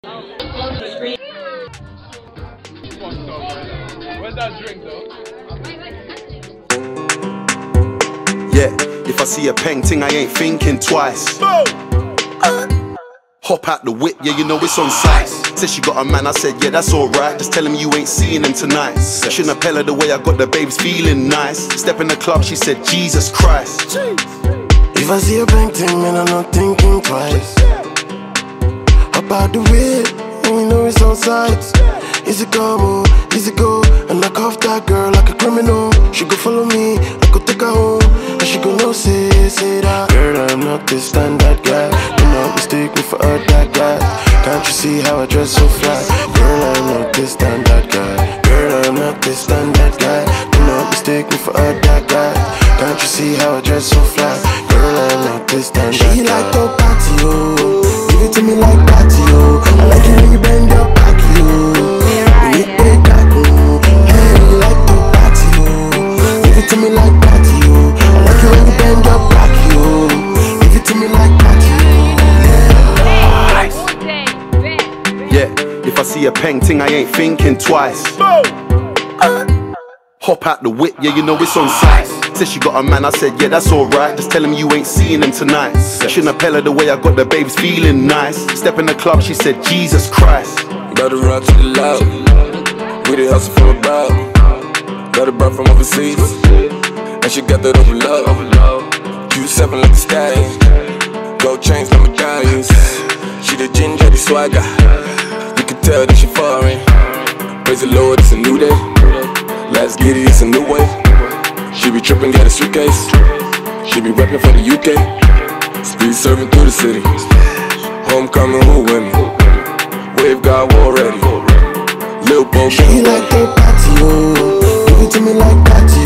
Where's that drink though? Yeah, if I see a peng ting, I ain't thinking twice. Hop out the whip, yeah, you know it's on sight. Said she got a man, I said, yeah, that's alright. Just tell him you ain't seeing him tonight. Shouldn't appell her the way I got the babes feeling nice. Step in the club, she said, Jesus Christ. If I see a peng ting, man, I'm not thinking twice. Hop out the whip, and you know it's on sight. Easy come, easy go, and knock off that girl like a criminal. She go follow me, I go take her home, and she go no say that. Girl, I'm not this standard guy. Do not mistake me for a that guy. Can't you see how I dress so fly? Girl, I'm not this standard guy. Girl, I'm not this standard guy. Do not mistake me for a that guy. Can't you see how I dress so fly? Girl, I'm not this standard guy. She like to party, oh. Give it to me like party, oh. I like it when you bend your back, yo. To me like party, yo. I like you when you bend your back, yo. Give it to me like party, yo. Yeah, if I see a peng ting, I ain't thinking twice. Hop out the whip, yeah, you know it's on sight. Said she got a man, I said, yeah, that's alright. Just tell him you ain't seeing him tonight. Shouldn't appell her the way I got the babes feeling nice. Step in the club, she said, Jesus Christ. Better run to the loud. We the hustle from above. Got a bird from overseas, and she got that overload. Q7 like a stallion, gold chains like medallions. She the ginger, the swagger. You can tell that she foreign. Praise the Lord, it's a new day. Let's get it, it's a new way. She be tripping, got a suitcase. She be rapping for the UK. Speed serving through the city. Homecoming, who with me? Wave got war ready. Lil' Bo, she like to party, oh. Give it to me like party,